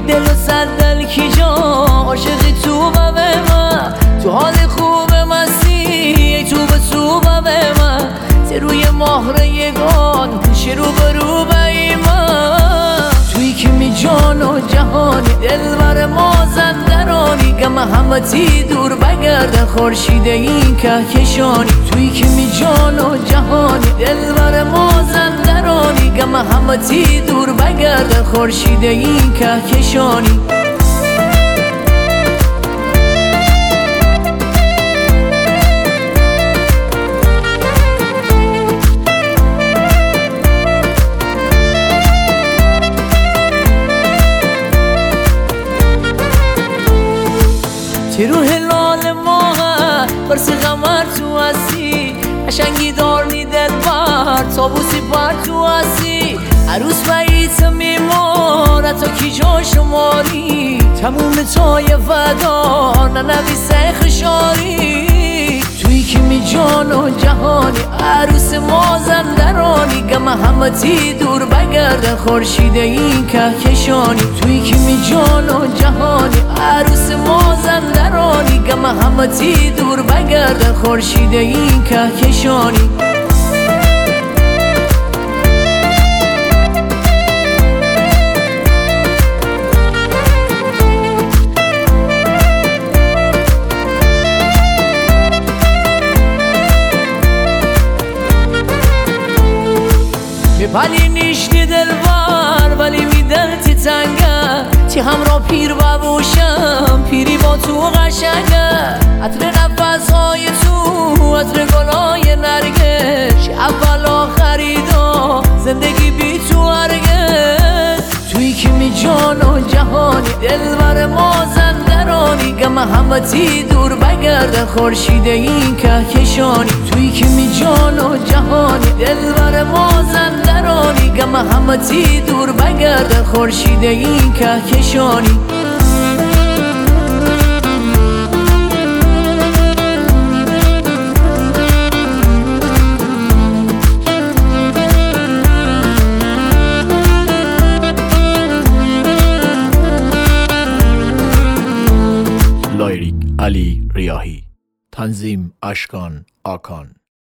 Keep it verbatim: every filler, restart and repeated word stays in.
یک دل و صد دل کی جا عاشقی تو و من تو حال خوب مستی ای تو به تو و من ز روی مهر یگان پیش رو به رو به من توی که می جان و جهانی دلبر مازندرانی غم همتی دور بگردن خورشید این کهکشانی توی که می جان و جهانی دلبر مازندرانی غم همتی دور بگردن خورشید این کهکشانی تی رو هلال ماه برس غمر تو هستی قشنگی دارنی دل بر تابوسی پر تو هستی عروس باییت میمونه تا کی جا شماری تموم تای فدا ننویسه خشاری توی که می جان و جهانی عروس مازندرانی غم همتی دور بگردن خورشید این کهکشانی توی که می جان و جهانی عروس مازندرانی غم همتی دور بگردن خورشید این کهکشانی ولی نیشتی دلبر ولی می دل تی تنگه تی همراه پیر ببوشم پیری با تو قشنگه عطر نفس های تو عطر گلای نرگس اول آخریدا زندگی بی تو هرگز توی که می جان و جهانی دلبر مازندرانی غم همتی دور بگردن خورشید این کهکشانی توی که می جان و جهانی دلبر مازندرانی غم همتی دور بگردن خورشید این کهکشانی لایریک علی ریاحی، تنظیم اشکان آکان.